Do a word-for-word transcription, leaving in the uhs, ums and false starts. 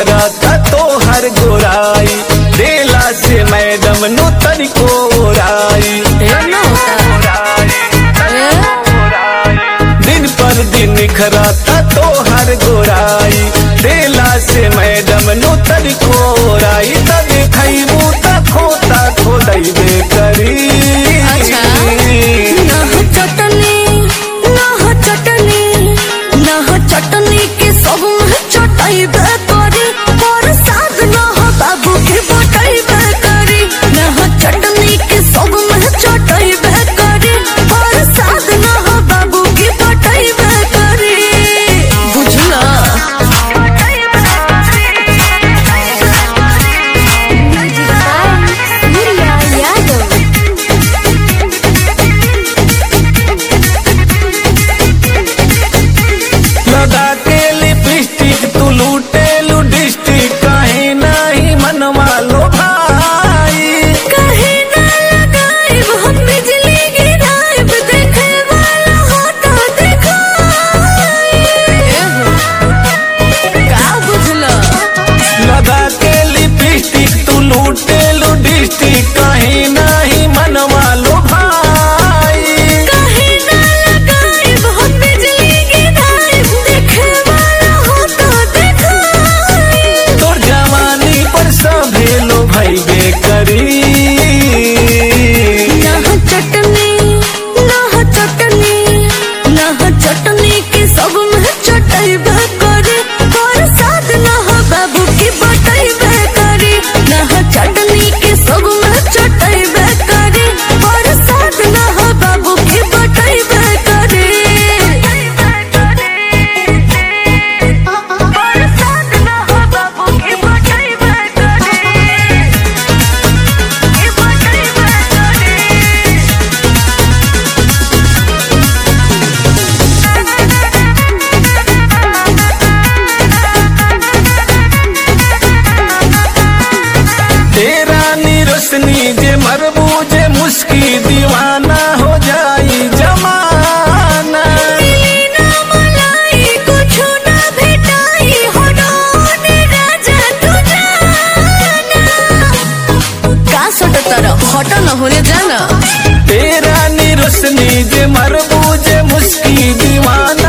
निखरता तो हर गोराई देला से मैडम नो तनिको ओराई। दिन पर दिन निखरता तो हर गोराई देला से मैडम नो तनिको ओराई। तब खैबू त खोता खोदैबे करी। चटनी ना चटनी ना चटनी के सब चटाइबे करी पर साग ना बाबू के बटाइबे करी। ना चटनी के सब चटाइबे करी पर साग ना बाबू के बटाइबे करी। बुझला लगा के लिपस्टिक तू लूटे लू डिस्ट्रिक्ट कहीं नहीं मनवा लो भाई। कहीं ना लगाइब हम बिजली गिराइब देखे वाला हो तो दिखाई। का बुझला लगा के लिपस्टिक तू लूटे लू डिस्ट्रिक्ट कहीं नहीं मनवा लो भाई। कहीं ना लगाइब हम बिजली गिराइब देखे वाला हो तो दिखाई। तोर जवानी पर सभे लो भइबे करी। ना चटनी ना चटनी ना चटनी के सब में चटाइबे करी पर साथ ना बाबू की बटाइबे करी। ना चटनी के सब में चटाइबे करी पर साथ ना बाबू की बटाइबे करी। पर साथ ना बाबू की बटाइबे करी। तेरा नी रोशनी जे मरबू जे मुस्की दीवाना हो जाई जमाना। ना मलाई कुछु ना भेटाई हो डोने राजा तू जाना। का सटतर हट न होने जाना। तेरा नी रोशनी जे मरबू जे मुस्की दीवाना